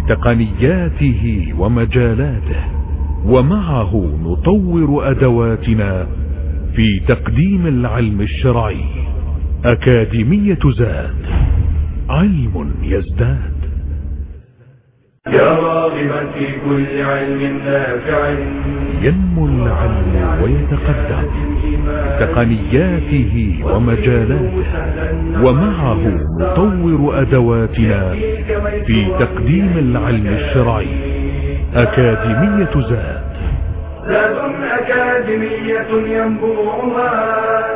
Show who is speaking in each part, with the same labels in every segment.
Speaker 1: تقنياته ومجالاته، ومعه نطور أدواتنا في تقديم العلم الشرعي. أكاديمية زاد، علم يزداد.
Speaker 2: يا راغبا في كل علم نافع،
Speaker 1: ينمو العلم ويتقدم تقنياته ومجالاته، ومعه نطور أدواتنا في تقديم العلم الشرعي. أكاديمية زاد،
Speaker 2: زاد أكاديمية ينبوعها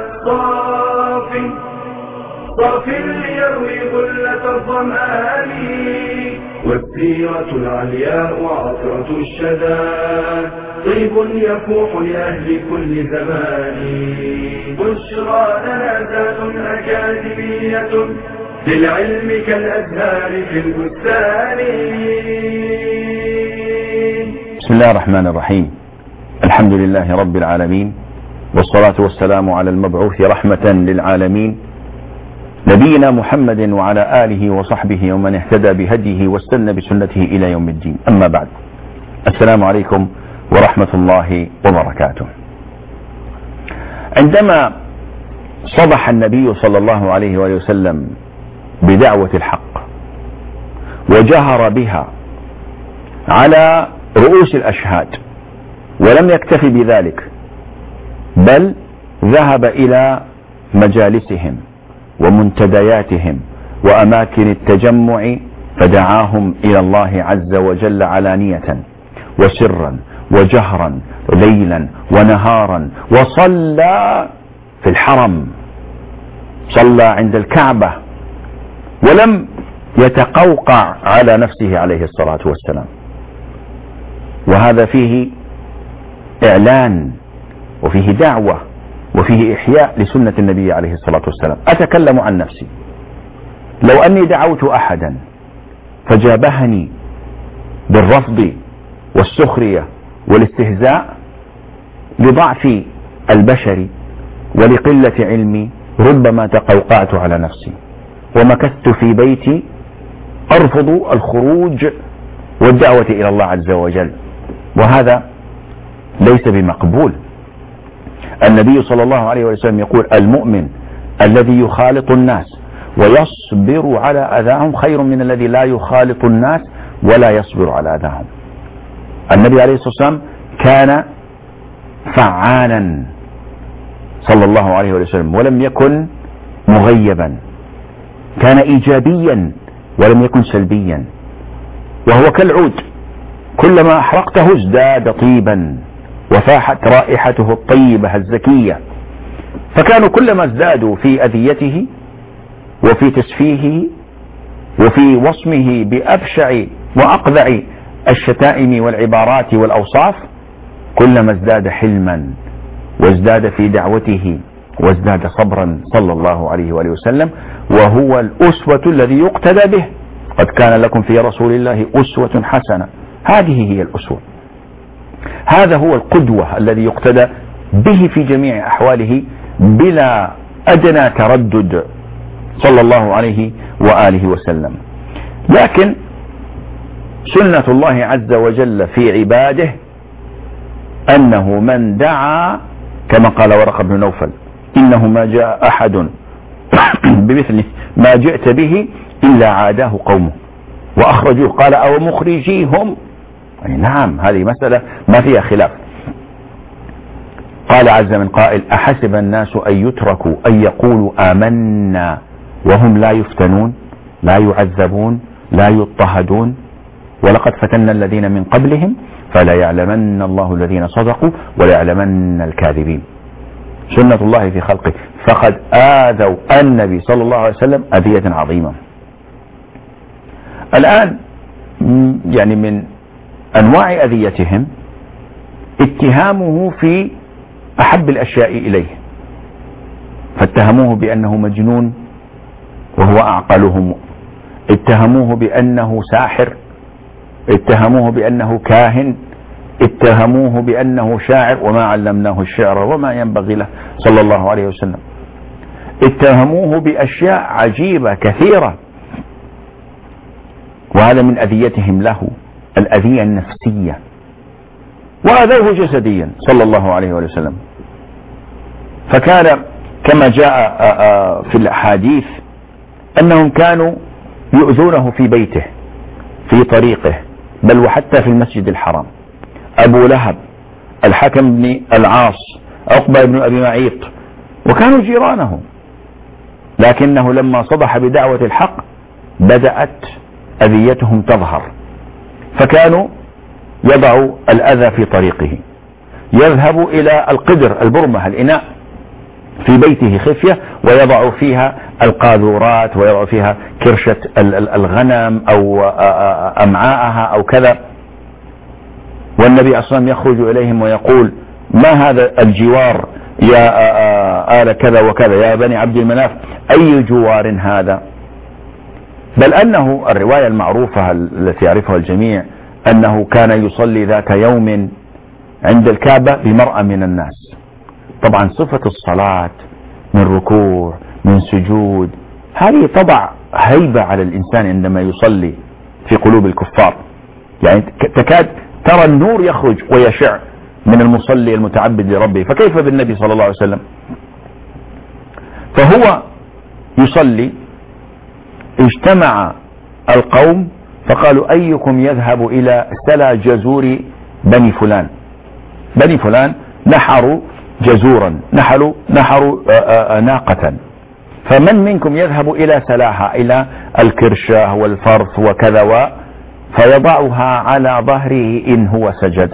Speaker 2: صاف ليروي غلة الظمآن، والسيرة العلياء عطرة الشدى، طيب يفوح لأهل كل زمان. بشرى لنا زاد أكاديمية للعلم كالأزهار في البستان.
Speaker 3: بسم الله الرحمن الرحيم. الحمد لله رب العالمين، والصلاة والسلام على المبعوث رحمة للعالمين، نبينا محمد وعلى آله وصحبه ومن اهتدى بهديه واستنى بسنته إلى يوم الدين. أما بعد، السلام عليكم ورحمة الله وبركاته. عندما صبح النبي صلى الله عليه وآله وسلم بدعوة الحق وجهر بها على رؤوس الأشهاد، ولم يكتفي بذلك، بل ذهب إلى مجالسهم ومنتدياتهم وأماكن التجمع، فدعاهم إلى الله عز وجل علانية وسرا وجهرا ليلا ونهارا، وصلى في الحرم، صلى عند الكعبة، ولم يتقوقع على نفسه عليه الصلاة والسلام. وهذا فيه إعلان وفيه دعوة وفيه إحياء لسنة النبي عليه الصلاة والسلام. أتكلم عن نفسي، لو أني دعوت أحدا فجابهني بالرفض والسخرية والاستهزاء لضعف البشر ولقلة علمي، ربما تقوقعت على نفسي ومكثت في بيتي أرفض الخروج والدعوة إلى الله عز وجل، وهذا ليس بمقبول. النبي صلى الله عليه وسلم يقول: المؤمن الذي يخالط الناس ويصبر على أذاهم خير من الذي لا يخالط الناس ولا يصبر على أذاهم. النبي عليه الصلاة والسلام كان فعالا صلى الله عليه وسلم، ولم يكن مغيبا، كان إيجابيا ولم يكن سلبيا، وهو كالعود، كلما أحرقته ازداد طيبا وفاحت رائحته الطيبة الزكية. فكانوا كلما ازدادوا في أذيته وفي تسفيهه وفي وصمه بأبشع وأقذع الشتائم والعبارات والأوصاف، كلما ازداد حلما وازداد في دعوته وازداد صبرا صلى الله عليه وآله وسلم، وهو الأسوة الذي يقتدى به. قد كان لكم في رسول الله أسوة حسنة. هذه هي الأسوة، هذا هو القدوة الذي يقتدى به في جميع أحواله بلا أدنى تردد صلى الله عليه وآله وسلم. لكن سنة الله عز وجل في عباده أنه من دعا، كما قال ورقة بن نوفل: إنه ما جاء أحد بمثل ما جئت به إلا عاداه قومه وأخرجوه. قال: أو مخرجيهم. نعم، هذه مسألة ما فيها خلاف. قال عز من قائل: أحسب الناس أن يتركوا أن يقولوا آمنا وهم لا يفتنون، لا يعذبون، لا يضطهدون، ولقد فتنا الذين من قبلهم فلا يعلمن الله الذين صدقوا ولا يعلمن الكاذبين. سنة الله في خلقه، فقد آذوا النبي صلى الله عليه وسلم أذية عظيمة. الآن يعني من أنواع أذيتهم اتهامه في أحب الأشياء إليه، فاتهموه بأنه مجنون وهو أعقلهم، اتهموه بأنه ساحر، اتهموه بأنه كاهن، اتهموه بأنه شاعر وما علمناه الشعر وما ينبغي له صلى الله عليه وسلم، اتهموه بأشياء عجيبة كثيرة. وهذا من أذيتهم له، الأذية النفسية، وأذوه جسديا صلى الله عليه وسلم. فكان كما جاء في الأحاديث أنهم كانوا يؤذونه في بيته، في طريقه، بل وحتى في المسجد الحرام. أبو لهب، الحكم بن العاص، عقبة بن أبي معيط، وكانوا جيرانه، لكنه لما صدح بدعوة الحق بدأت أذيتهم تظهر، فكانوا يضع الأذى في طريقه، يذهب إلى القدر، البرمة، الإناء في بيته خفية، ويضع فيها القاذورات، ويضع فيها كرشة الغنم أو أمعاءها أو كذا. والنبي أصلا يخرج إليهم ويقول: ما هذا الجوار يا آل كذا وكذا، يا بني عبد المناف، أي جوار هذا؟ بل أنه الرواية المعروفة التي يعرفها الجميع أنه كان يصلي ذات يوم عند الكعبة بمرأى من الناس. طبعا صفة الصلاة من ركوع من سجود هذه تضع هيبة على الإنسان عندما يصلي في قلوب الكفار، يعني تكاد ترى النور يخرج ويشع من المصلي المتعبد لربه، فكيف بالنبي صلى الله عليه وسلم؟ فهو يصلي، اجتمع القوم فقالوا: أيكم يذهب إلى سلا جزور بني فلان؟ بني فلان نحروا جزورا، نحروا ناقة، فمن منكم يذهب إلى سلاها، إلى الكرشة والفرث وكذا، فيضعها على ظهره إن هو سجد.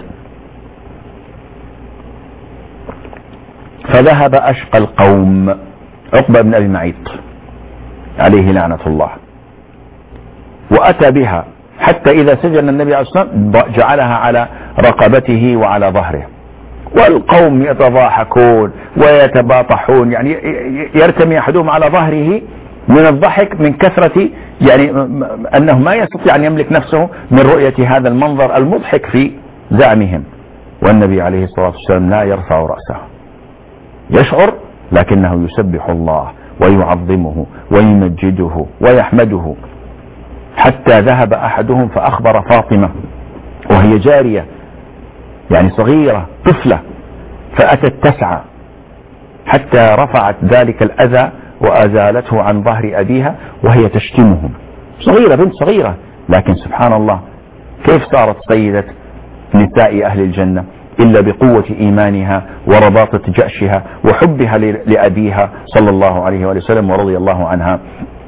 Speaker 3: فذهب أشقى القوم عقبة بن أبي معيط عليه لعنة الله، وأتى بها حتى إذا سجن النبي عليه الصلاة والسلام جعلها على رقبته وعلى ظهره، والقوم يتضاحكون ويتباطحون، يعني يرتمي أحدهم على ظهره من الضحك من كثرة، يعني أنه ما يستطيع أن يملك نفسه من رؤية هذا المنظر المضحك في زعمهم. والنبي عليه الصلاة والسلام لا يرفع رأسه، يشعر لكنه يسبح الله ويعظمه ويمجده ويحمده، حتى ذهب أحدهم فأخبر فاطمة وهي جارية يعني صغيرة طفلة، فأتت تسعى حتى رفعت ذلك الأذى وأزالته عن ظهر أبيها وهي تشتمهم، صغيرة، بنت صغيرة، لكن سبحان الله كيف صارت سيدة نساء أهل الجنة إلا بقوة إيمانها ورباطة جأشها وحبها لأبيها صلى الله عليه وسلم ورضي الله عنها.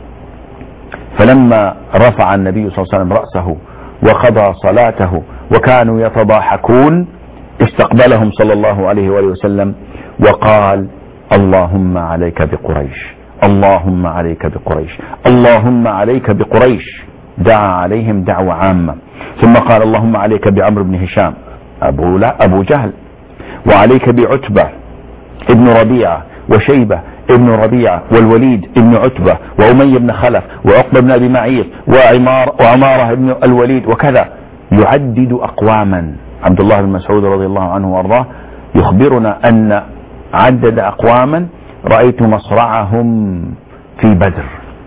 Speaker 3: فلما رفع النبي صلى الله عليه وسلم رأسه وقضى صلاته وكانوا يتضاحكون، استقبلهم صلى الله عليه وسلم وقال: اللهم عليك بقريش، اللهم عليك بقريش، اللهم عليك بقريش. دعا عليهم دعوة عامة، ثم قال: اللهم عليك بعمرو بن هشام أبو جهل، وعليك بعتبة ابن ربيعة وشيبة ابن ربيعة والوليد ابن عتبة وأمية بن خلف وعقبة بن أبي معيط وعمارة ابن الوليد وكذا، يعدد أقواما. عبد الله بن مسعود رضي الله عنه وارضاه يخبرنا أن عدد أقواما رأيت مصرعهم في بدر.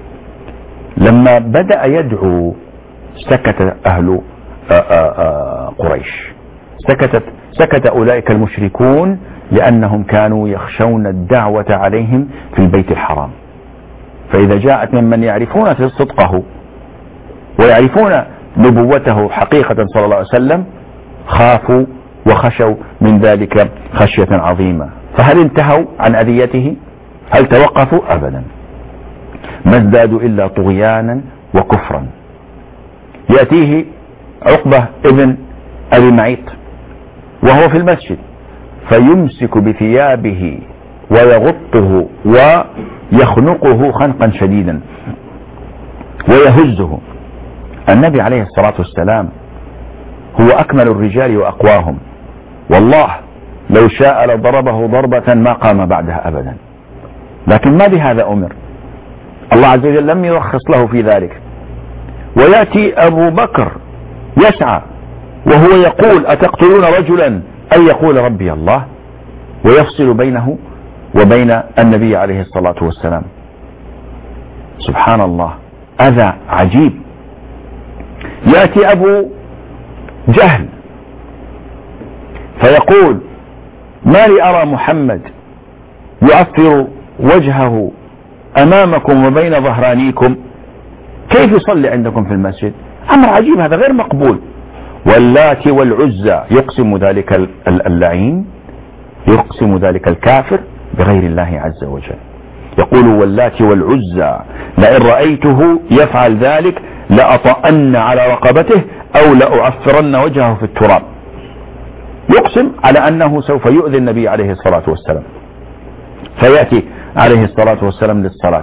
Speaker 3: لما بدأ يدعو سكت أهل قريش، سكت أولئك المشركون، لأنهم كانوا يخشون الدعوة عليهم في البيت الحرام. فإذا جاءت ممن يعرفون صدقه ويعرفون نبوته حقيقة صلى الله عليه وسلم خافوا وخشوا من ذلك خشية عظيمة. فهل انتهوا عن أذيته؟ هل توقفوا؟ أبدا، ما ازدادوا إلا طغيانا وكفرا. يأتيه عقبة ابن أبي معيط وهو في المسجد فيمسك بثيابه ويغطه ويخنقه خنقا شديدا ويهزه. النبي عليه الصلاة والسلام هو أكمل الرجال وأقواهم، والله لو شاء لضربه ضربة ما قام بعدها أبدا، لكن ما بهذا أمر، الله عز وجل لم يرخص له في ذلك. ويأتي أبو بكر يسعى وهو يقول: أتقتلون رجلا أن يقول ربي الله، ويفصل بينه وبين النبي عليه الصلاة والسلام. سبحان الله، أذى عجيب. يأتي أبو جهل فيقول ما لي أرى محمد يعفر وجهه أمامكم وبين ظهرانيكم، كيف يصلي عندكم في المسجد؟ أمر عجيب، هذا غير مقبول. واللات والعزى، يقسم ذلك اللعين، يقسم ذلك الكافر بغير الله عز وجل. يقول واللات والعزى لئن رأيته يفعل ذلك لأطأن على رقبته أو لأعفرن وجهه في التراب. يقسم على أنه سوف يؤذي النبي عليه الصلاة والسلام. فيأتي عليه الصلاة والسلام للصلاة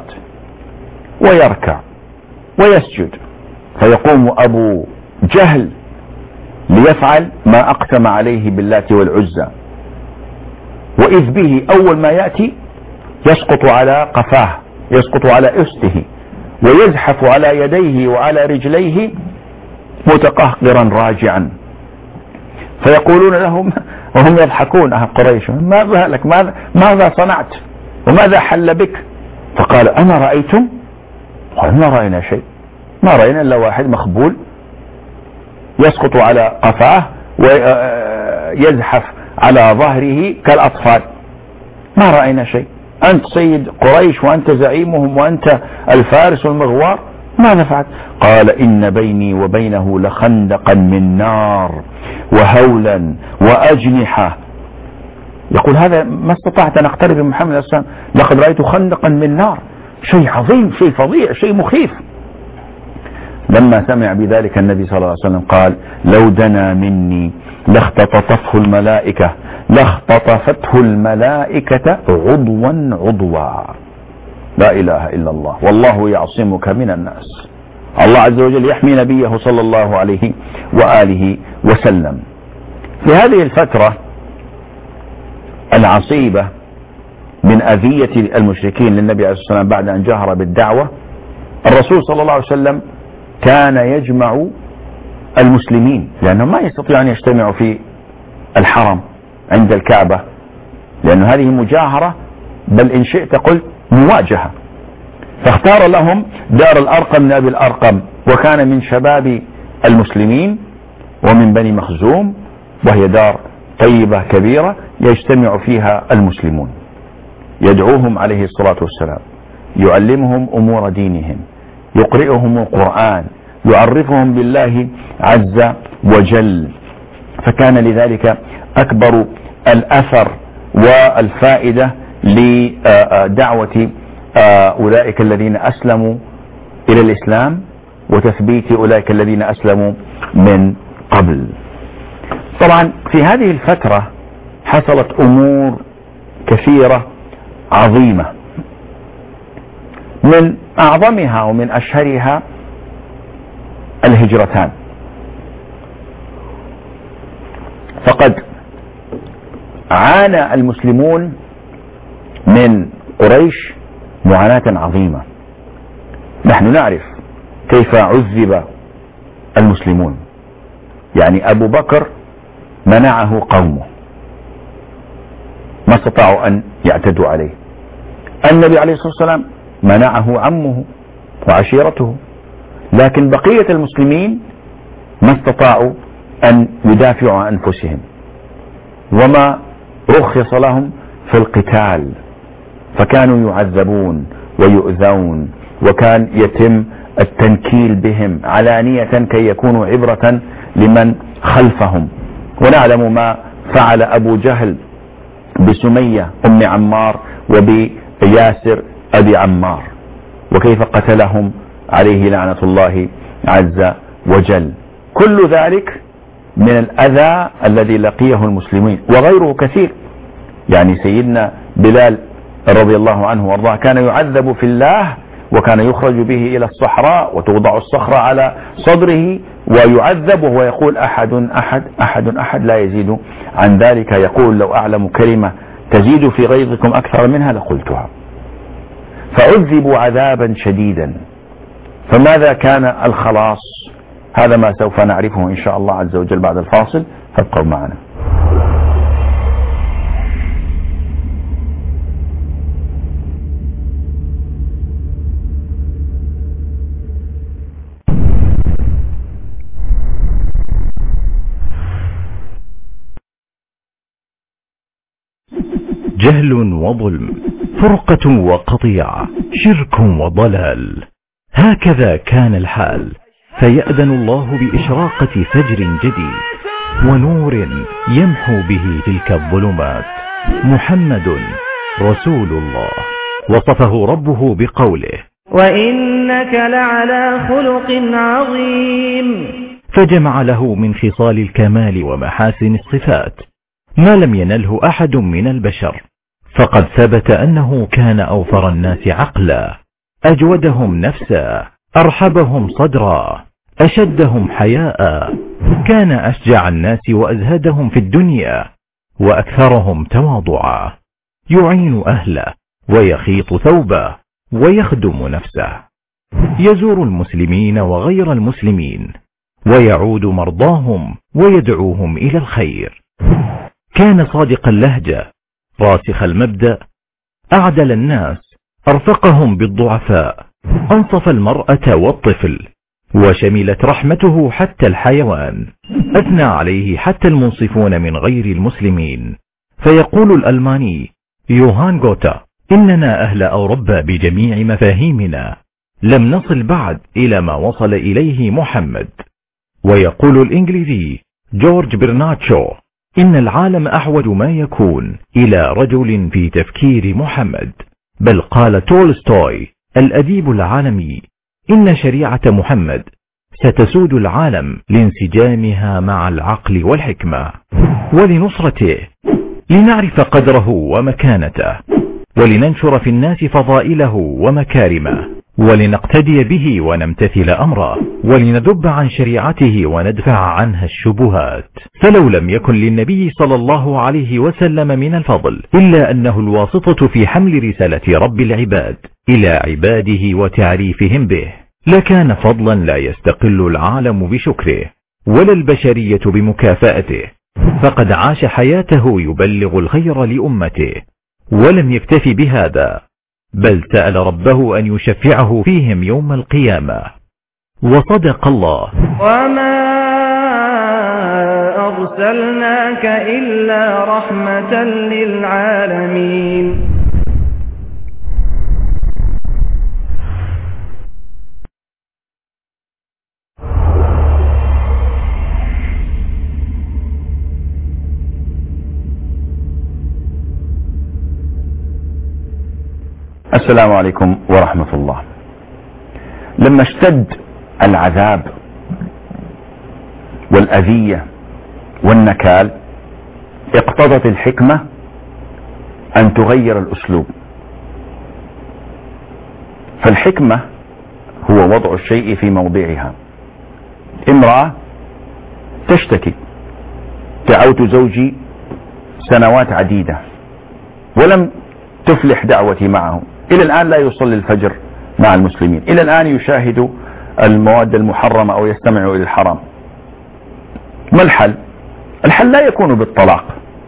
Speaker 3: ويركع ويسجد، فيقوم أبو جهل ليفعل ما أقسم عليه باللات والعزى، وإذ به أول ما يأتي يسقط على قفاه، يسقط على أسته، ويزحف على يديه وعلى رجليه متقهقرا راجعا. فيقولون لهم وهم يضحكون أهل قريش ماذا لك، ماذا صنعت وماذا حل بك؟ فقال أما رأيتم؟ قال ما رأينا شيء، ما رأينا إلا واحد مخبول يسقط على قفاه ويزحف على ظهره كالأطفال، ما رأينا شيء. أنت سيد قريش وأنت زعيمهم وأنت الفارس المغوار، ماذا فعلت؟ قال إن بيني وبينه لخندقا من نار وهولا وأجنحة. يقول هذا ما استطعت أن أقترب من محمد صلى الله عليه وسلم، لقد رأيت خندقا من نار، شيء عظيم، شيء فظيع، شيء مخيف. لما سمع بذلك النبي صلى الله عليه وسلم قال لو دنا مني لاختطفته الملائكة، لاختطفته الملائكة عضوا عضوا. لا إله إلا الله، والله يعصمك من الناس. الله عز وجل يحمي نبيه صلى الله عليه وآله وسلم. في هذه الفترة العصيبة من أذية المشركين للنبي عليه الصلاة والسلام بعد أن جهر بالدعوة، الرسول صلى الله عليه وسلم كان يجمع المسلمين، لأنهم ما يستطيعون أن يجتمعوا في الحرم عند الكعبة، لأن هذه مجاهرة، بل إن شئت قلت مواجهة. فاختار لهم دار الأرقم من أبي الأرقم، وكان من شباب المسلمين ومن بني مخزوم، وهي دار طيبة كبيرة يجتمع فيها المسلمون، يدعوهم عليه الصلاة والسلام، يعلمهم أمور دينهم، يقرئهم القرآن، يعرفهم بالله عز وجل. فكان لذلك أكبر الأثر والفائدة لدعوة أولئك الذين أسلموا إلى الإسلام وتثبيت أولئك الذين أسلموا من قبل. طبعا في هذه الفترة حصلت أمور كثيرة عظيمة، من أعظمها ومن أشهرها الهجرتان. فقد عانى المسلمون من قريش معاناة عظيمة. نحن نعرف كيف عذب المسلمون، يعني أبو بكر منعه قومه، ما استطاعوا أن يعتدوا عليه. النبي عليه الصلاة والسلام منعه عمه وعشيرته، لكن بقية المسلمين ما استطاعوا أن يدافعوا عن أنفسهم، وما رخص لهم في القتال، فكانوا يعذبون ويؤذون، وكان يتم التنكيل بهم علانية كي يكونوا عبرة لمن خلفهم. ونعلم ما فعل أبو جهل بسمية أم عمار وبياسر أبي عمار، وكيف قتلهم عليه لعنة الله عز وجل. كل ذلك من الأذى الذي لقيه المسلمين، وغيره كثير. يعني سيدنا بلال رضي الله عنه وارضاه كان يعذب في الله، وكان يخرج به إلى الصحراء وتوضع الصخرة على صدره ويعذب وهو يقول أحد أحد أحد أحد لا يزيد عن ذلك. يقول لو أعلم كلمة تزيد في غيظكم أكثر منها لقلتها. فعذبوا عذابا شديدا. فماذا كان الخلاص؟ هذا ما سوف نعرفه إن شاء الله عز وجل بعد الفاصل، فابقوا معنا.
Speaker 4: جهل وظلم، فرقة وقطيعة، شرك وضلال. هكذا كان الحال، فيأذن الله بإشراقة فجر جديد ونور يمحو به تلك الظلمات. محمد رسول الله، وصفه ربه بقوله:
Speaker 5: وإنك لعلى خلق عظيم.
Speaker 4: فجمع له من خصال الكمال ومحاسن الصفات ما لم ينله أحد من البشر، فقد ثبت أنه كان أوفر الناس عقلا، أجودهم نفسا، أرحبهم صدرا، أشدهم حياء، كان أشجع الناس وأزهدهم في الدنيا، وأكثرهم تواضعا، يعين أهله ويخيط ثوبه ويخدم نفسه، يزور المسلمين وغير المسلمين، ويعود مرضاهم ويدعوهم إلى الخير. كان صادق اللهجة، راسخ المبدأ، أعدل الناس، أرفقهم بالضعفاء، أنصف المرأة والطفل، وشملت رحمته حتى الحيوان، أثنى عليه حتى المنصفون من غير المسلمين. فيقول الألماني يوهان غوتا: إننا أهل أوروبا بجميع مفاهيمنا لم نصل بعد إلى ما وصل إليه محمد. ويقول الإنجليزي جورج برنارد شو: إن العالم أحوج ما يكون إلى رجل في تفكير محمد. بل قال تولستوي الأديب العالمي: إن شريعة محمد ستسود العالم لانسجامها مع العقل والحكمة ولنصرته، لنعرف قدره ومكانته، ولننشر في الناس فضائله ومكارمه، ولنقتدي به ونمتثل أمره، ولنذب عن شريعته وندفع عنها الشبهات. فلو لم يكن للنبي صلى الله عليه وسلم من الفضل إلا أنه الواسطة في حمل رسالة رب العباد إلى عباده وتعريفهم به، لكان فضلا لا يستقل العالم بشكره ولا البشرية بمكافأته. فقد عاش حياته يبلغ الخير لأمته، ولم يكتف بهذا، بل سأل ربه أن يشفعه فيهم يوم القيامة. وصدق الله:
Speaker 5: وما أرسلناك إلا رحمة للعالمين.
Speaker 3: السلام عليكم ورحمة الله. لما اشتد العذاب والأذية والنكال، اقتضت الحكمة أن تغير الأسلوب. فالحكمة هو وضع الشيء في موضعها. امرأة تشتكي: دعوت زوجي سنوات عديدة ولم تفلح دعوتي معه، إلى الآن لا يصلي الفجر مع المسلمين، إلى الآن يشاهد المواد المحرمة أو يستمع إلى الحرام. ما الحل؟ الحل لا يكون بالطلاق،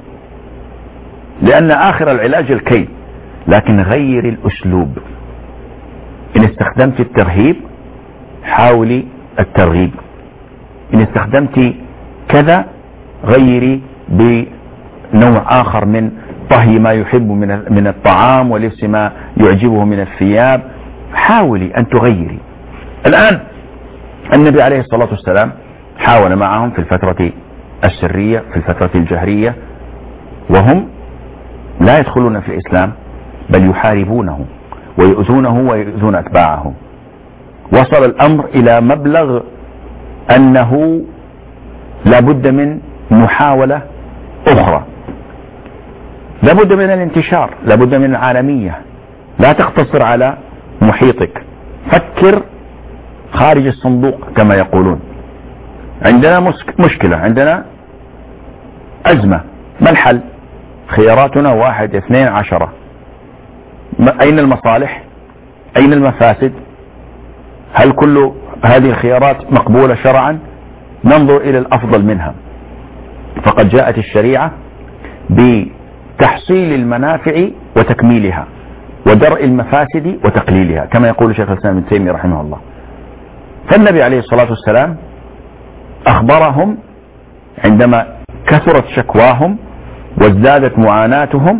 Speaker 3: لأن آخر العلاج الكي، لكن غير الأسلوب. إن استخدمت الترهيب حاولي الترغيب، إن استخدمت كذا غيري بنوع آخر من طهي ما يحب من الطعام ولبس ما يعجبه من الثياب. حاولي أن تغيري. الآن النبي عليه الصلاة والسلام حاول معهم في الفترة السرية، في الفترة الجهرية، وهم لا يدخلون في الإسلام بل يحاربونه ويؤذونه ويؤذون أتباعه. وصل الأمر إلى مبلغ أنه لابد من محاولة أخرى، لابد من الانتشار، لابد من العالمية. لا تقتصر على محيطك، فكر خارج الصندوق كما يقولون. عندنا مشكلة، عندنا أزمة، ما الحل؟ خياراتنا 1 2 10. أين المصالح؟ أين المفاسد؟ هل كل هذه الخيارات مقبولة شرعا؟ ننظر إلى الأفضل منها. فقد جاءت الشريعة بتحصيل المنافع وتكميلها، ودرء المفاسد وتقليلها، كما يقول شيخ الإسلام ابن تيمية رحمه الله. فالنبي عليه الصلاة والسلام أخبرهم عندما كثرت شكواهم وازدادت معاناتهم،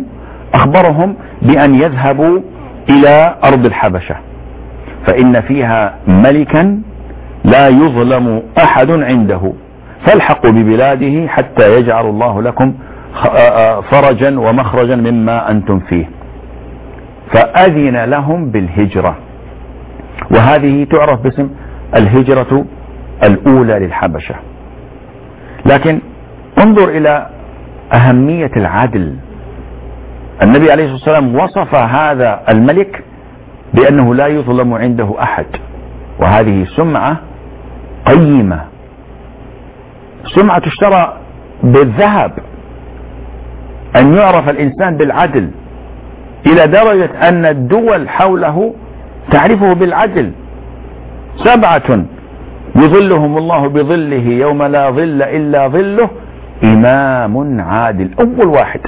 Speaker 3: أخبرهم بأن يذهبوا إلى أرض الحبشة، فإن فيها ملكا لا يظلم أحد عنده، فالحقوا ببلاده حتى يجعل الله لكم فرجا ومخرجا مما أنتم فيه. فأذن لهم بالهجرة، وهذه تعرف باسم الهجرة الأولى للحبشة. لكن انظر إلى أهمية العدل. النبي عليه الصلاة والسلام وصف هذا الملك بأنه لا يظلم عنده أحد، وهذه سمعة قيمة، سمعة تشترى بالذهب، أن يعرف الإنسان بالعدل، إلى درجة أن الدول حوله تعرفه بالعدل. 7 يظلهم الله بظله يوم لا ظل إلا ظله، إمام عادل، أول واحد.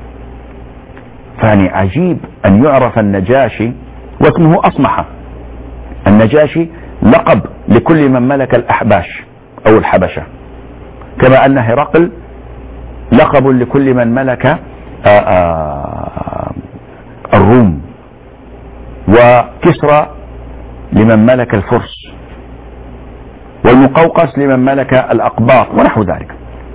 Speaker 3: فاني عجيب أن يعرف النجاشي، واسمه أصمحة. النجاشي لقب لكل من ملك الأحباش أو الحبشة، كما أن هرقل لقب لكل من ملك الروم، وكسرى لمن ملك الفرس، والمقوقس لمن ملك الأقباط ونحو ذلك.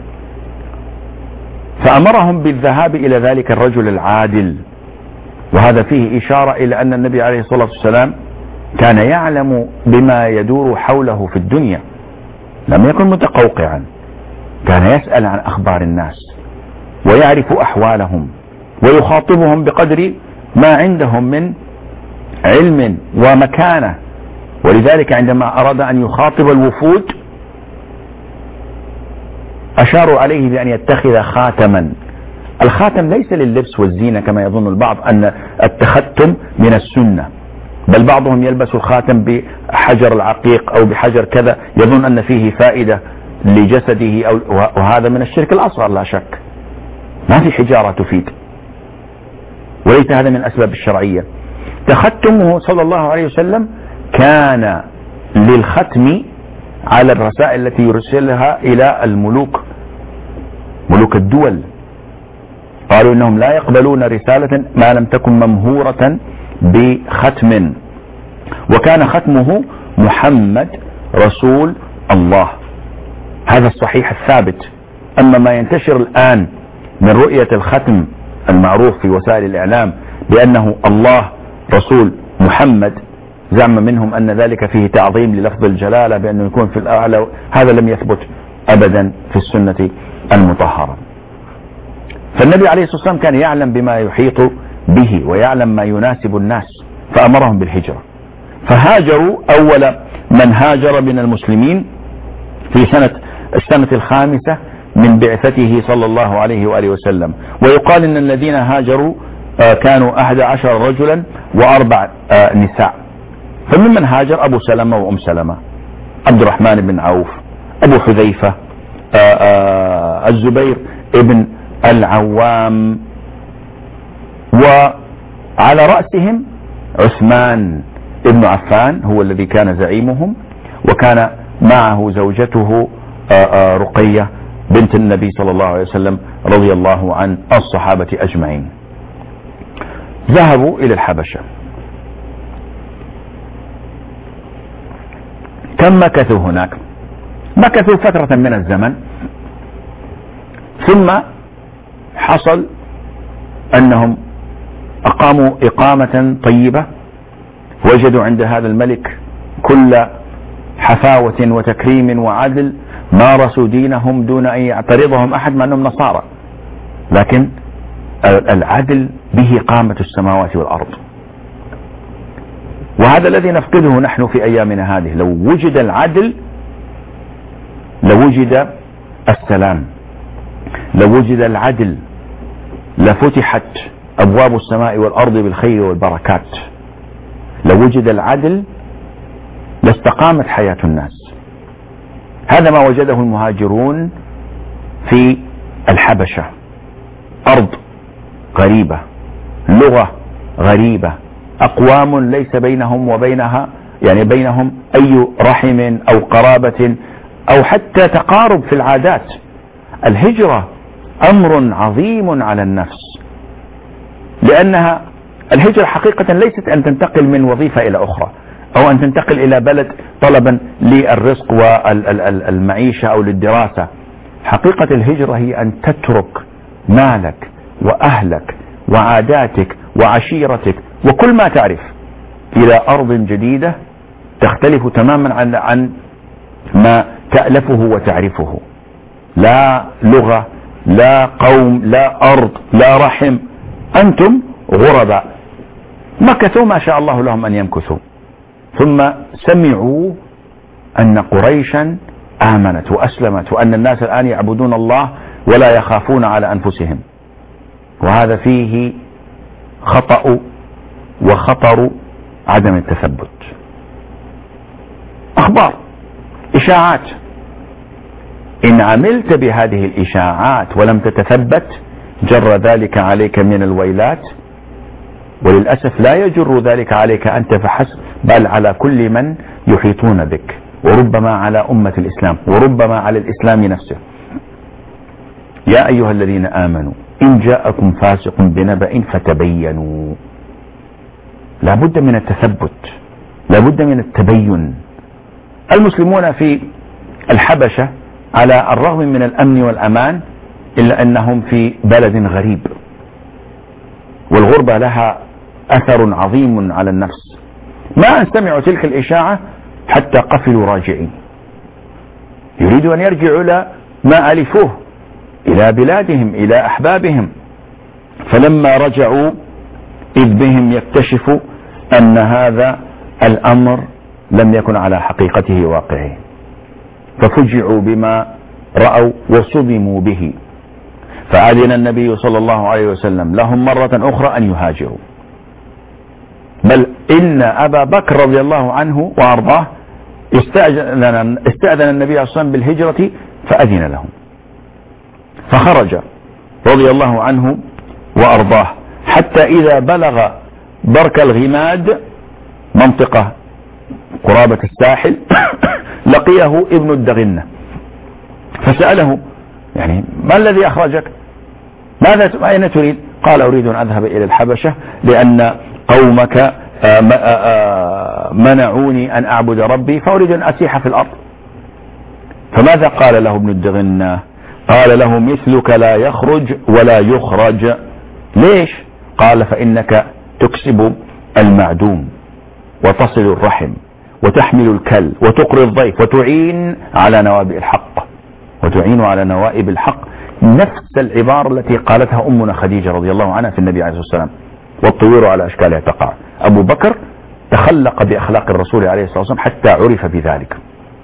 Speaker 3: فأمرهم بالذهاب إلى ذلك الرجل العادل، وهذا فيه إشارة إلى أن النبي عليه الصلاة والسلام كان يعلم بما يدور حوله في الدنيا، لم يكن متقوقعا، كان يسأل عن أخبار الناس ويعرف أحوالهم ويخاطبهم بقدر ما عندهم من علم ومكانة. ولذلك عندما أراد أن يخاطب الوفود أشاروا عليه بأن يتخذ خاتما. الخاتم ليس لللبس والزينة كما يظن البعض أن التختم من السنة، بل بعضهم يلبس الخاتم بحجر العقيق أو بحجر كذا، يظن أن فيه فائدة لجسده، وهذا من الشرك الأصغر لا شك، ما في حجارة تفيد، وليس هذا من الأسباب الشرعية. تختمه صلى الله عليه وسلم كان للختم على الرسائل التي يرسلها إلى الملوك، ملوك الدول، قالوا إنهم لا يقبلون رسالة ما لم تكن ممهورة بختم، وكان ختمه محمد رسول الله. هذا الصحيح الثابت. أما ما ينتشر الآن من رؤية الختم المعروف في وسائل الإعلام بأنه الله رسول محمد، زعم منهم أن ذلك فيه تعظيم للفظ الجلالة بأنه يكون في الأعلى، هذا لم يثبت أبدا في السنة المطهرة. فالنبي عليه الصلاة والسلام كان يعلم بما يحيط به ويعلم ما يناسب الناس، فأمرهم بالهجرة. فهاجروا، أول من هاجر من المسلمين في السنة 5 من بعثته صلى الله عليه وآله وسلم. ويقال إن الذين هاجروا كانوا 11 رجلا و4 نساء. فممن هاجر أبو سلمة وأم سلمة، عبد الرحمن بن عوف، أبو حذيفة، الزبير ابن العوام، وعلى رأسهم عثمان ابن عفان هو الذي كان زعيمهم، وكان معه زوجته رقية بنت النبي صلى الله عليه وسلم رضي الله عن الصحابة أجمعين. ذهبوا إلى الحبشة. كم مكثوا هناك؟ مكثوا فترة من الزمن، ثم حصل أنهم أقاموا إقامة طيبة، وجدوا عند هذا الملك كل حفاوة وتكريم وعدل، مارسوا دينهم دون أن يعترضهم أحد مع أنهم نصارى، لكن العدل به قامة السماوات والأرض. وهذا الذي نفقده نحن في أيامنا هذه. لو وجد العدل لوجد السلام، لو وجد العدل لفتحت أبواب السماء والأرض بالخير والبركات، لو وجد العدل لاستقامت حياة الناس. هذا ما وجده المهاجرون في الحبشة. أرض غريبة، لغة غريبة، أقوام ليس بينهم وبينها يعني بينهم أي رحم أو قرابة أو حتى تقارب في العادات. الهجرة أمر عظيم على النفس، لأنها الهجرة حقيقة ليست أن تنتقل من وظيفة إلى أخرى أو أن تنتقل إلى بلد طلبا للرزق والمعيشة أو للدراسة. حقيقة الهجرة هي أن تترك مالك وأهلك وعاداتك وعشيرتك وكل ما تعرف إلى أرض جديدة تختلف تماما عن ما تألفه وتعرفه. لا لغة، لا قوم، لا أرض، لا رحم، أنتم غرباء. مكثوا ما شاء الله لهم أن يمكثوا، ثم سمعوا أن قريشا آمنت وأسلمت وأن الناس الآن يعبدون الله ولا يخافون على أنفسهم. وهذا فيه خطأ وخطر عدم التثبت. أخبار، إشاعات، إن عملت بهذه الإشاعات ولم تتثبت جر ذلك عليك من الويلات، وللأسف لا يجر ذلك عليك أنت فحسب، بل على كل من يحيطون بك، وربما على أمة الإسلام، وربما على الإسلام نفسه. يا أيها الذين آمنوا إن جاءكم فاسق بنبأ فتبينوا. لا بد من التثبت، لا بد من التبين. المسلمون في الحبشة على الرغم من الأمن والأمان إلا أنهم في بلد غريب، والغربة لها أثر عظيم على النفس. ما أن سمعوا تلك الإشاعة حتى قفلوا راجعين، يريدوا أن يرجعوا إلى ما ألفوه، إلى بلادهم، إلى أحبابهم. فلما رجعوا إذ بهم يكتشفوا أن هذا الأمر لم يكن على حقيقته واقعه، ففجعوا بما رأوا وصدموا به. فأذن النبي صلى الله عليه وسلم لهم مرة أخرى أن يهاجروا، بل إن أبا بكر رضي الله عنه وأرضاه استأذن النبي صلى الله عليه وسلم بالهجرة فأذن لهم، فخرج رضي الله عنه وأرضاه حتى إذا بلغ برك الغماد منطقة قرابة الساحل لقيه ابن الدغنة فسأله يعني ما الذي أخرجك؟ أين تريد؟ قال أريد أن أذهب إلى الحبشة لأن قومك منعوني أن أعبد ربي فأريد أن أسيح في الأرض. فماذا قال له ابن الدغنة؟ قال له مثلك لا يخرج ولا يخرج. ليش؟ قال فإنك تكسب المعدوم وتصل الرحم وتحمل الكل وتقري الضيف وتعين على نوائب الحق، وتعين على نوائب الحق. نفس العبارة التي قالتها أمنا خديجة رضي الله عنها في النبي عليه الصلاة والسلام: والطيور على أشكالها تقع. أبو بكر تخلق بأخلاق الرسول عليه الصلاة والسلام حتى عرف بذلك.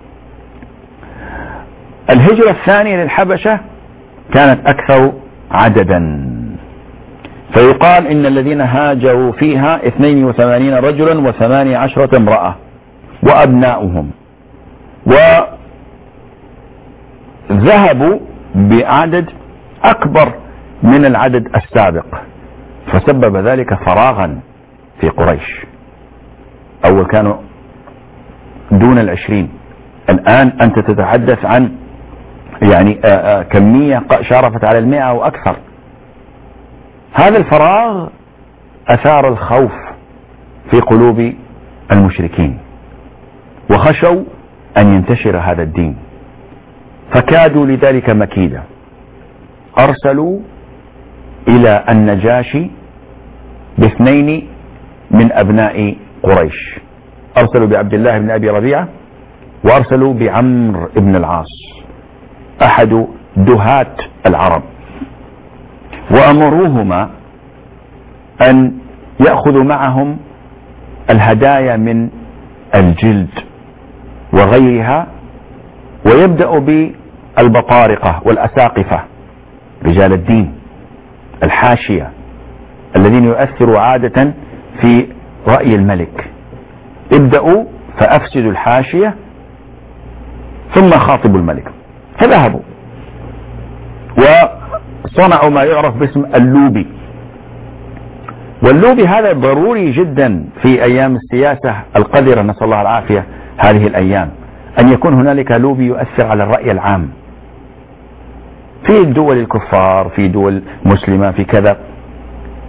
Speaker 3: الهجرة الثانية للحبشة كانت أكثر عددا، فيقال إن الذين هاجروا فيها 82 رجلا و18 امرأة وأبناؤهم، وذهبوا بعدد أكبر من العدد السابق، فسبب ذلك فراغا في قريش. أول كانوا دون 20، الآن أنت تتحدث عن يعني كمية شارفت على 100 وأكثر. هذا الفراغ أثار الخوف في قلوب المشركين، وخشوا أن ينتشر هذا الدين، فكادوا لذلك مكيدا. أرسلوا إلى النجاشي باثنين من أبناء قريش، أرسلوا بعبد الله بن أبي ربيعة وأرسلوا بعمرو بن العاص أحد دهاة العرب، وأمروهما أن يأخذوا معهم الهدايا من الجلد وغيرها، ويبدأوا بالبطارقة والأساقفة، رجال الدين الحاشية الذين يؤثروا عادة في رأي الملك. ابدأوا فأفسدوا الحاشية ثم خاطبوا الملك. فذهبوا وصنعوا ما يعرف باسم اللوبي، واللوبي هذا ضروري جدا في أيام السياسة القذرة، نسأل الله العافية هذه الأيام، أن يكون هنالك لوبي يؤثر على الرأي العام في الدول الكفار، في دول مسلمة، في كذا.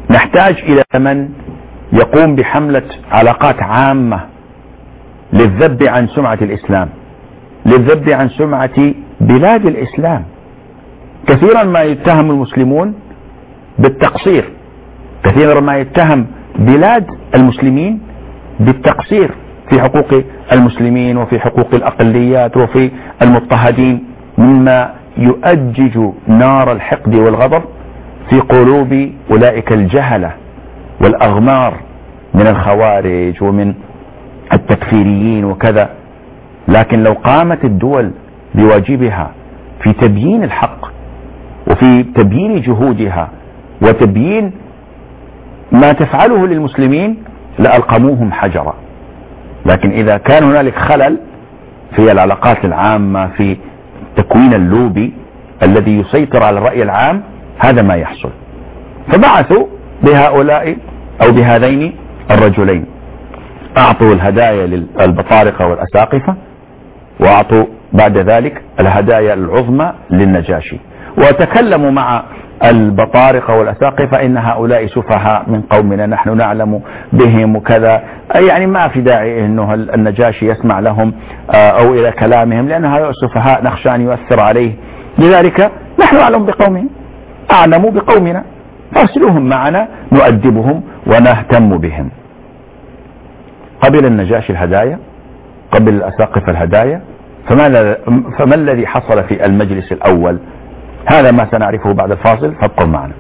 Speaker 3: نحتاج إلى من يقوم بحملة علاقات عامة للذب عن سمعة الإسلام، للذب عن سمعة بلاد الإسلام. كثيرا ما يتهم المسلمون بالتقصير، كثيرا ما يتهم بلاد المسلمين بالتقصير في حقوق المسلمين وفي حقوق الأقليات وفي المضطهدين، مما يؤجج نار الحقد والغضب في قلوب أولئك الجهلة والأغمار من الخوارج ومن التكفيريين وكذا. لكن لو قامت الدول بواجبها في تبيين الحق وفي تبيين جهودها وتبيين ما تفعله للمسلمين لألقموهم حجرا. لكن إذا كان هنالك خلل في العلاقات العامة، في تكوين اللوبي الذي يسيطر على الرأي العام، هذا ما يحصل. فبعثوا بهؤلاء أو بهذين الرجلين، أعطوا الهدايا للبطارقة والأساقفة، وأعطوا بعد ذلك الهدايا العظمى للنجاشي، وتكلموا مع البطارقة والأساقفة إن هؤلاء سفهاء من قومنا، نحن نعلم بهم وكذا. يعني ما في داعي أنه النجاشي يسمع لهم أو إلى كلامهم، لأن هؤلاء السفهاء نخشى أن يؤثر عليه، لذلك نحن أعلم بقومهم، أعلم بقومنا، فارسلوهم معنا نؤدبهم ونهتم بهم. قبل النجاشي الهدايا، قبل الأساقفة الهدايا، فما الذي حصل في المجلس الأول؟ هذا ما سنعرفه بعد الفاصل، فابقوا معنا.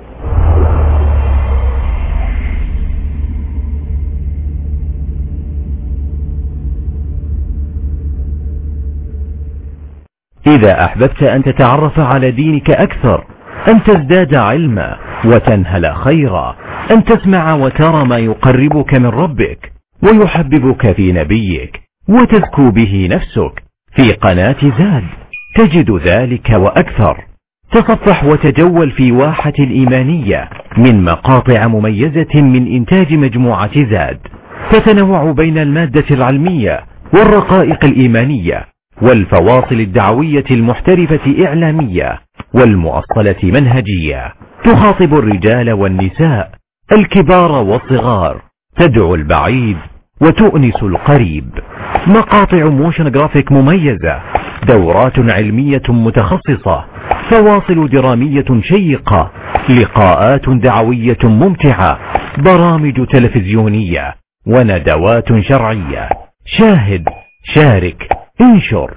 Speaker 4: إذا أحببت أن تتعرف على دينك أكثر، أن تزداد علما وتنهل خيرا، أن تسمع وترى ما يقربك من ربك ويحببك في نبيك وتزكو به نفسك، في قناة زاد تجد ذلك وأكثر. تصفح وتجول في واحة الإيمانية من مقاطع مميزة من إنتاج مجموعة زاد، تتنوع بين المادة العلمية والرقائق الإيمانية والفواصل الدعوية المحترفة إعلامية والمؤصلة منهجية، تخاطب الرجال والنساء، الكبار والصغار، تدعو البعيد وتؤنس القريب. مقاطع موشن جرافيك مميزة، دورات علمية متخصصة، فواصل درامية شيقة، لقاءات دعوية ممتعة، برامج تلفزيونية وندوات شرعية. شاهد، شارك، انشر.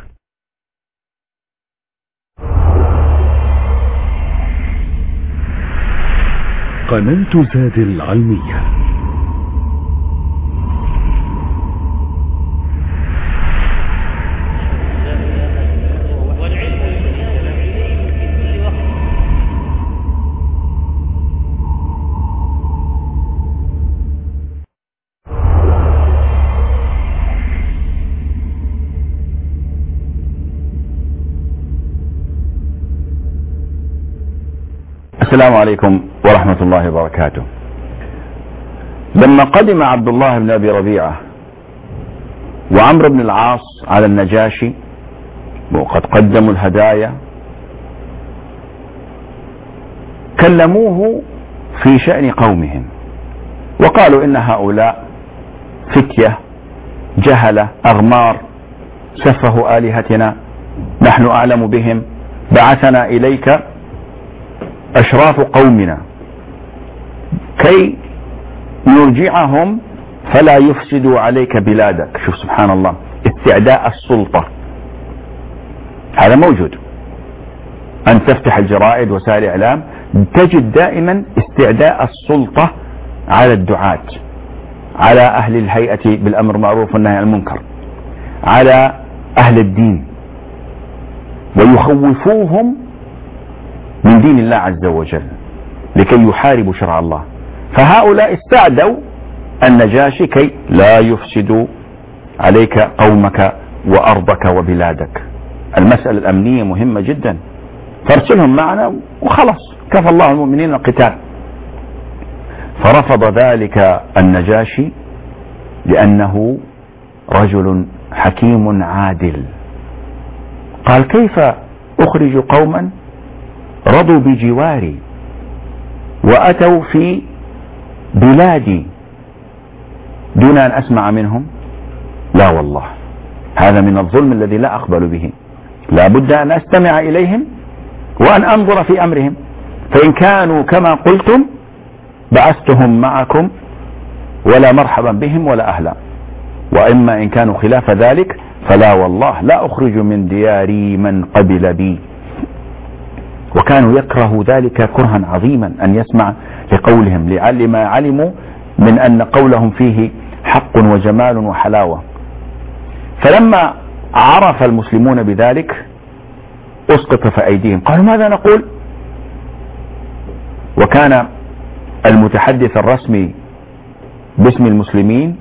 Speaker 1: قناة زاد العلمية.
Speaker 3: السلام عليكم ورحمة الله وبركاته. لما قدم عبد الله بن أبي ربيعة وعمرو بن العاص على النجاشي وقد قدموا الهدايا، كلموه في شأن قومهم وقالوا إن هؤلاء فتية جهلة أغمار، سفهوا آلهتنا، نحن أعلم بهم، بعثنا إليك أشراف قومنا كي نرجعهم فلا يفسدوا عليك بلادك. شوف سبحان الله، استعداء السلطة هذا موجود. أن تفتح الجرائد وسائل الإعلام تجد دائما استعداء السلطة على الدعاة، على أهل الهيئة بالأمر معروف والنهي عن المنكر، على أهل الدين، ويخوفوهم من دين الله عز وجل لكي يحاربوا شرع الله. فهؤلاء استعدوا النجاشي كي لا يفسدوا عليك قومك وأرضك وبلادك. المسألة الأمنية مهمة جدا، فارسلهم معنا وخلص، كفى الله المؤمنين القتال. فرفض ذلك النجاشي لأنه رجل حكيم عادل. قال: كيف أخرج قوما رضوا بجواري وأتوا في بلادي دون أن أسمع منهم؟ لا والله، هذا من الظلم الذي لا أقبل به. لا بد أن أستمع إليهم وأن أنظر في أمرهم، فإن كانوا كما قلتم بعثتهم معكم ولا مرحبا بهم ولا أهلا، وإما إن كانوا خلاف ذلك فلا والله لا أخرج من دياري من قبل بي. وكانوا يكره ذلك كرها عظيما أن يسمع لقولهم، لما علموا من أن قولهم فيه حق وجمال وحلاوة. فلما عرف المسلمون بذلك أسقط في أيديهم، قالوا ماذا نقول؟ وكان المتحدث الرسمي باسم المسلمين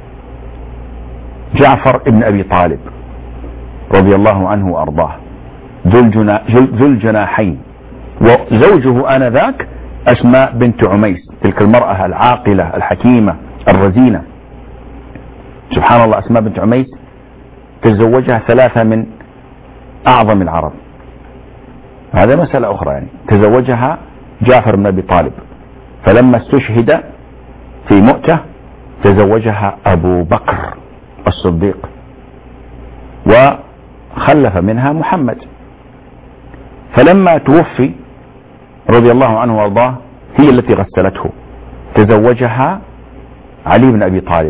Speaker 3: جعفر ابن أبي طالب رضي الله عنه وأرضاه ذو الجناحين، وزوجه آنذاك أسماء بنت عميس، تلك المرأة العاقلة الحكيمة الرزينة. سبحان الله، أسماء بنت عميس تزوجها 3 من أعظم العرب، هذا مسألة أخرى يعني. تزوجها جعفر بن أبي طالب، فلما استشهد في مؤتة تزوجها أبو بكر الصديق وخلف منها محمد. فلما توفي رضي الله عنه وارضاه هي التي غسلته، تزوجها علي بن أبي طالب.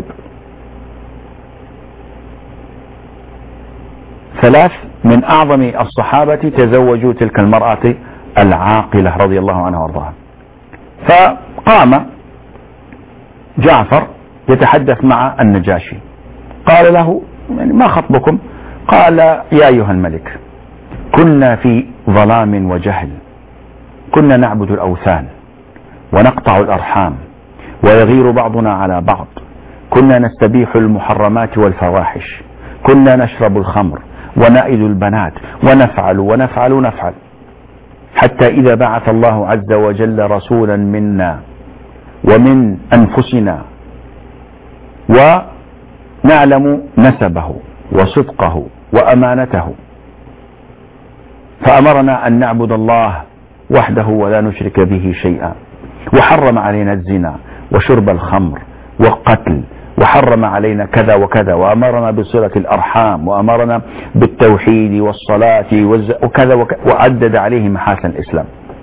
Speaker 3: 3 من أعظم الصحابة تزوجوا تلك المرأة العاقلة رضي الله عنها وارضاها. فقام جعفر يتحدث مع النجاشي، قال له يعني ما خطبكم؟ قال يا أيها الملك، كنا في ظلام وجهل، كنا نعبد الأوثان ونقطع الأرحام ويغير بعضنا على بعض، كنا نستبيح المحرمات والفواحش، كنا نشرب الخمر ونائد البنات ونفعل حتى إذا بعث الله عز وجل رسولا منا ومن أنفسنا ونعلم نسبه وصدقه وأمانته، فأمرنا أن نعبد الله وحده ولا نشرك به شيئا، وحرم علينا الزنا وشرب الخمر والقتل، وحرم علينا كذا وكذا، وأمرنا بصلة الأرحام، وأمرنا بالتوحيد والصلاة وكذا وعدد عليه محاسن الإسلام.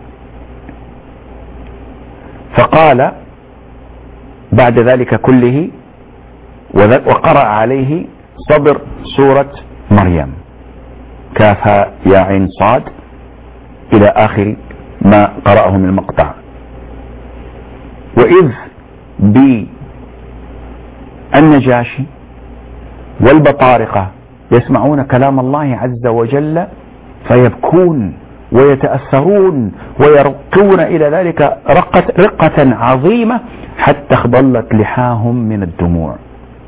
Speaker 3: فقال بعد ذلك كله وقرأ عليه صدر سورة مريم، كافها يا عين صاد إلى آخر ما قرأه من المقطع. وإذ بالنجاشي والبطارقة يسمعون كلام الله عز وجل فيبكون ويتأثرون ويرقون إلى ذلك رقة عظيمة حتى اخضلت لحاهم من الدموع.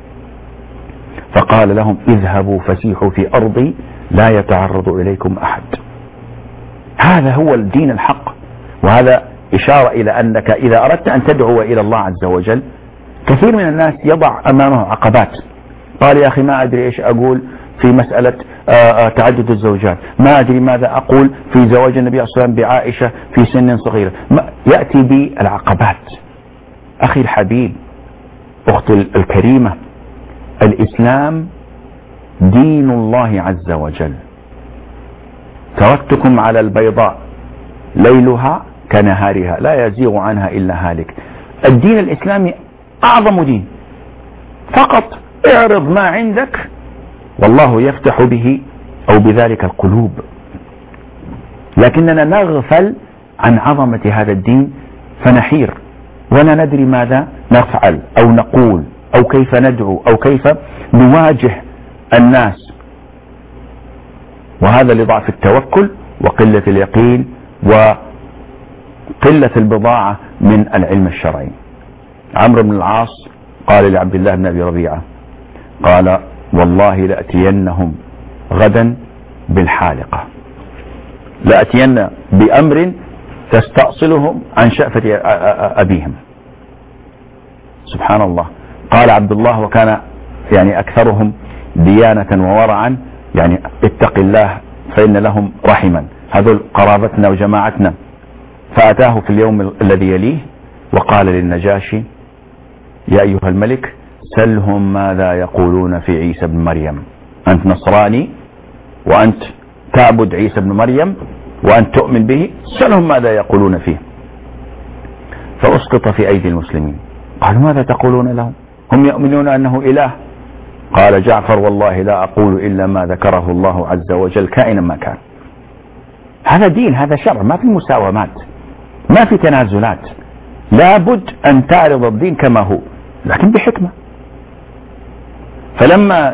Speaker 3: فقال لهم اذهبوا فسيحوا في أرضي لا يتعرض إليكم أحد. هذا هو الدين الحق، وهذا إشارة إلى أنك إذا أردت أن تدعو إلى الله عز وجل، كثير من الناس يضع أمامه عقبات، قال يا أخي ما أدري إيش أقول في مسألة تعدد الزوجات، ما أدري ماذا أقول في زواج النبي صلى الله عليه وسلم بعائشة في سن صغيرة، يأتي بالعقبات. أخي الحبيب، أختي الكريمة، الإسلام دين الله عز وجل، تركتكم على البيضاء ليلها كنهارها لا يزيغ عنها إلا هالك. الدين الإسلامي أعظم دين، فقط اعرض ما عندك والله يفتح به أو بذلك القلوب. لكننا نغفل عن عظمة هذا الدين فنحير ولا ندري ماذا نفعل أو نقول أو كيف ندعو أو كيف نواجه الناس، وهذا لضعف التوكل وقلة اليقين وقلة البضاعة من العلم الشرعي. عمرو بن العاص قال لعبد الله بن أبي ربيعة، قال والله لأتينهم غدا بالحالقة، لأتين بأمر تستأصلهم عن شأفة أبيهم. سبحان الله. قال عبد الله وكان يعني أكثرهم ديانة وورعا، يعني اتق الله فإن لهم رحما، هذول قرابتنا وجماعتنا. فأتاه في اليوم الذي يليه وقال للنجاشي يا أيها الملك سلهم ماذا يقولون في عيسى بن مريم، أنت نصراني وأنت تعبد عيسى بن مريم وأنت تؤمن به، سلهم ماذا يقولون فيه. فأسقط في أيدي المسلمين. قالوا ماذا تقولون لهم؟ هم يؤمنون أنه إله. قال جعفر والله لا أقول إلا ما ذكره الله عز وجل كائنا ما كان. هذا دين، هذا شرع، ما في مساومات، ما في تنازلات، لابد أن تعرض الدين كما هو لكن بحكمة. فلما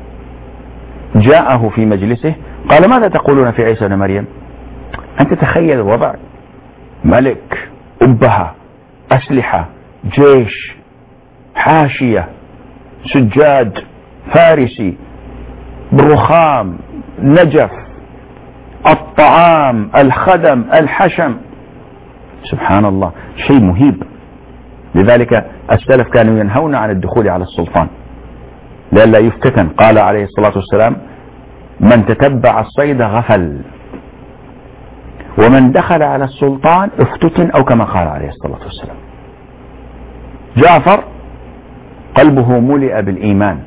Speaker 3: جاءه في مجلسه قال ماذا تقولون في عيسى بن مريم؟ أنت تخيل الوضع، ملك، أبهة، أسلحة، جيش، حاشية، سجاد، فارسي، بالرخام، نجف، الطعام، الخدم، الحشم، سبحان الله، شيء مهيب. لذلك السلف كانوا ينهون عن الدخول على السلطان لئلا يفتتن. قال عليه الصلاة والسلام من تتبع الصيد غفل، ومن دخل على السلطان افتتن، أو كما قال عليه الصلاة والسلام. جعفر قلبه ملئ بالإيمان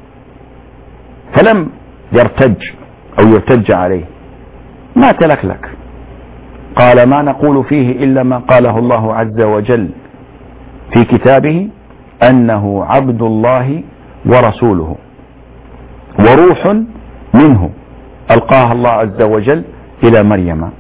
Speaker 3: فلم يرتج أو يرتج عليه، ما تلكلك، قال ما نقول فيه إلا ما قاله الله عز وجل في كتابه أنه عبد الله ورسوله وروح منه ألقاها الله عز وجل إلى مريم.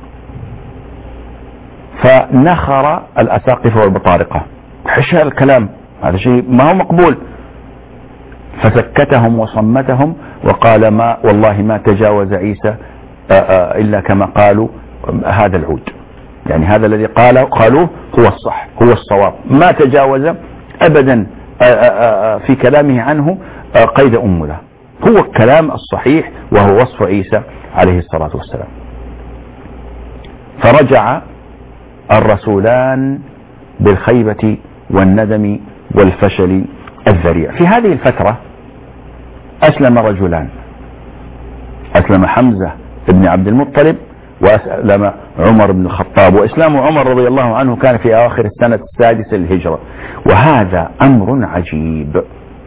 Speaker 3: فنخر الأساقفة والبطارقة، حشى الكلام، هذا شيء ما هو مقبول. فسكتهم وصمتهم وقال ما والله ما تجاوز عيسى إلا كما قالوا هذا العود، يعني هذا الذي قالوه هو الصح، هو الصواب، ما تجاوز أبدا في كلامه عنه قيد أنملة، هو الكلام الصحيح وهو وصف عيسى عليه الصلاة والسلام. فرجع الرسولان بالخيبة والندم والفشل الذريع. في هذه الفترة أسلم رجلان، أسلم حمزة بن عبد المطلب وأسلم عمر بن الخطاب. وإسلام عمر رضي الله عنه كان في آخر السنة السادسة للهجرة، وهذا أمر عجيب.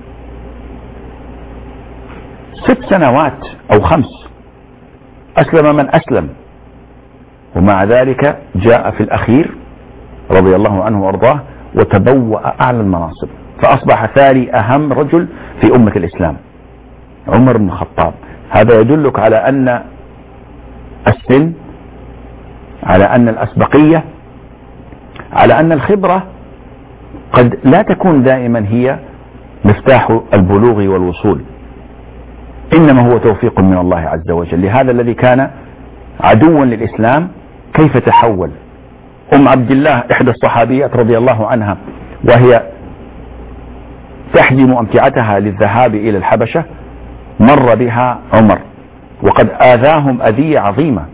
Speaker 3: 6 سنوات أو 5 أسلم من أسلم، ومع ذلك جاء في الأخير رضي الله عنه وأرضاه وتبوأ أعلى المناصب، فأصبح ثاني أهم رجل في أمة الإسلام عمر بن الخطاب. هذا يدلك على أن السن، على أن الأسبقية، على أن الخبرة قد لا تكون دائما هي مفتاح البلوغ والوصول، إنما هو توفيق من الله عز وجل. لهذا الذي كان عدوا للإسلام كيف تحول. أم عبد الله إحدى الصحابيات رضي الله عنها وهي تحجم أمتعتها للذهاب إلى الحبشة، مر بها عمر وقد آذاهم أذية عظيمة،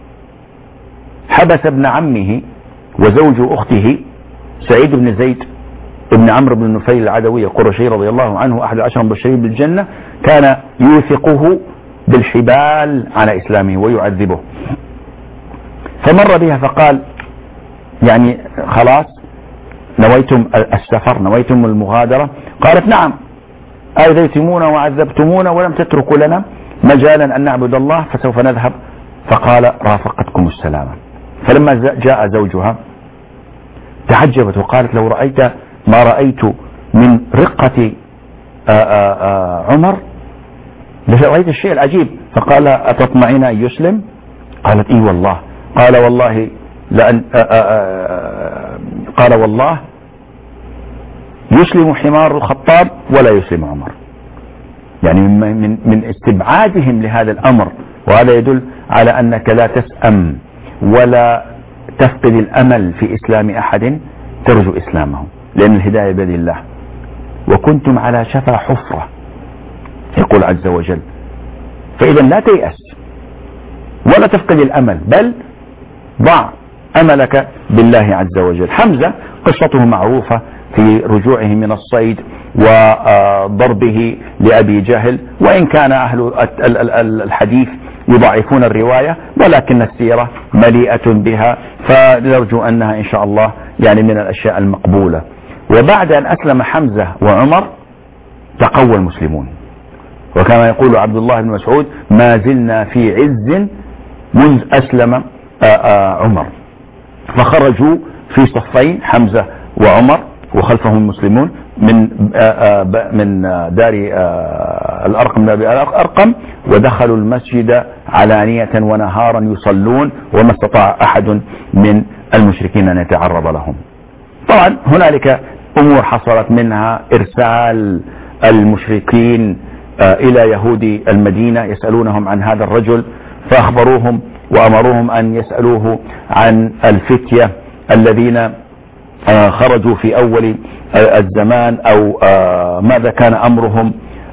Speaker 3: حبس ابن عمه وزوج أخته سعيد بن زيد ابن عمرو بن نفيل العدوي القرشي رضي الله عنه أحد 10 المبشرين بالجنة، كان يوثقه بالحبال على إسلامه ويعذبه. فمر بها فقال يعني خلاص نويتم السفر، نويتم المغادرة؟ قالت نعم، آذيتمونا وعذبتمونا ولم تتركوا لنا مجالا أن نعبد الله فسوف نذهب. فقال رافقتكم السلامة. فلما جاء زوجها تعجبت وقالت لو رأيت ما رأيت من رقة عمر لرأيت الشيء العجيب. فقال أتطمعين أن يسلم؟ قالت إي والله. قال والله لأن قال والله يسلم حمار الخطاب ولا يسلم عمر، يعني من استبعادهم لهذا الأمر. وهذا يدل على أنك لا تسأم ولا تفقد الأمل في إسلام أحد، ترجو إسلامه، لأن الهداية بيد الله. وكنتم على شفا حفرة يقول عز وجل. فإذا لا تيأس ولا تفقد الأمل، بل ضع أملك بالله عز وجل. حمزة قصته معروفة في رجوعه من الصيد وضربه لأبي جهل، وإن كان أهل الحديث يضعفون الرواية، ولكن السيرة مليئة بها، فنرجو أنها إن شاء الله يعني من الأشياء المقبولة. وبعد أن أسلم حمزة وعمر تقوى المسلمون، وكما يقول عبد الله بن مسعود ما زلنا في عز منذ أسلم عمر. فخرجوا في صفين حمزة وعمر وخلفهم المسلمون من دار الأرقم بن أبي الأرقم، ودخلوا المسجد علانية ونهارا يصلون، وما استطاع أحد من المشركين أن يتعرض لهم. طبعا هنالك أمور حصلت، منها إرسال المشركين إلى يهود المدينة يسألونهم عن هذا الرجل، فأخبروهم وأمروهم أن يسألوه عن الفتية الذين خرجوا في أول الزمان أو ماذا كان أمرهم،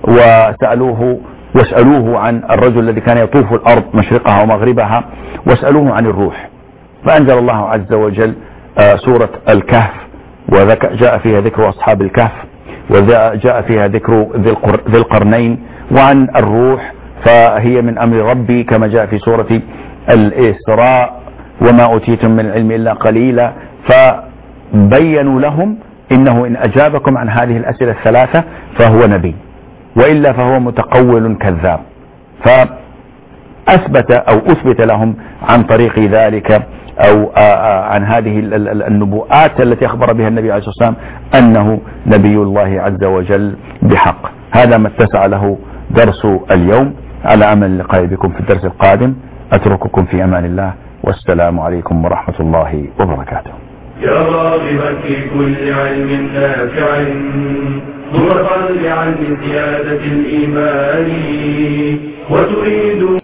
Speaker 3: واسألوه عن الرجل الذي كان يطوف الأرض مشرقها ومغربها، واسألوه عن الروح. فأنزل الله عز وجل سورة الكهف، وجاء فيها ذكر أصحاب الكهف، وجاء فيها ذكر ذي القرنين. وعن الروح فهي من أمر ربي كما جاء في سورة الإسراء وما أوتيتم من العلم إلا قليلا. فبينوا لهم إنه إن أجابكم عن هذه الأسئلة الثلاثة فهو نبي، وإلا فهو متقول كذاب. أثبت لهم عن طريق ذلك أو عن هذه النبوءات التي أخبر بها النبي عليه الصلاة والسلام أنه نبي الله عز وجل بحق. هذا ما اتسع له درس اليوم، على أمل اللقاء بكم في الدرس القادم. أترككم في أمان الله، والسلام عليكم ورحمة الله وبركاته.
Speaker 2: يا راغبا في كل علم نافع متطلعا لزيادة الإيمان وتريد